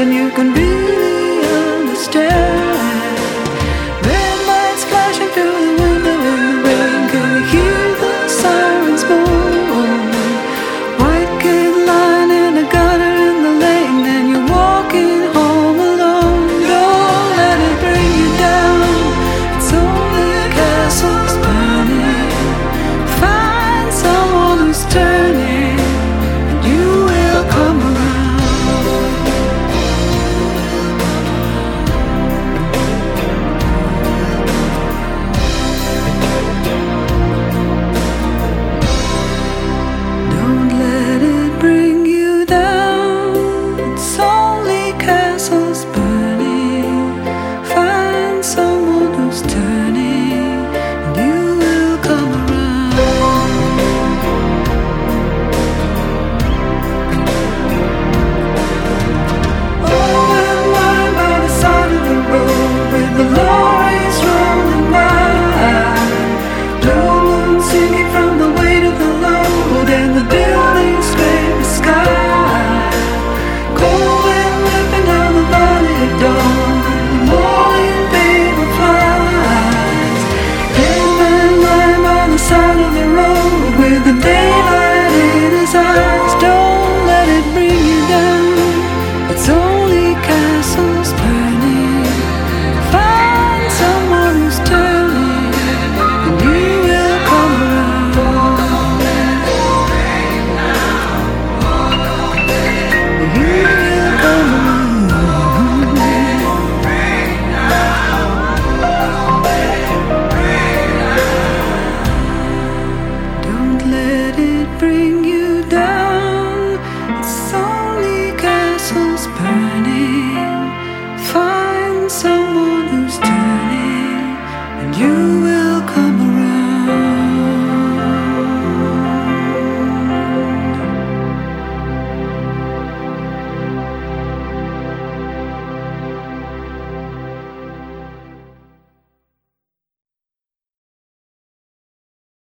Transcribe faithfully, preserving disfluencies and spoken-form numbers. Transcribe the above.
then you can really understand. Red lights flashing through the window in the rain, can you hear the sirens moan? White kid lying in a gutter in the lane, and you're walking home alone. Don't let it bring you down, it's only castles burning. Find someone who's turning, and you will come around. Don't let it bring you down, it's only castles burning. Find someone who's turning, and you will come around. Oh, and lying by the side of the road with the lorries rolling by, blue moon singing from the weight of the load, and the buildings scrape the sky. Cold wind whipping down the valley at dawn, the morning paper flies. Dead man lying by the side of the road with the daylight in his eyes. Don't let it bring you down, it's only castles burning. Find someone who's turning, and you will come around. You will come around. Don't let it bring you down.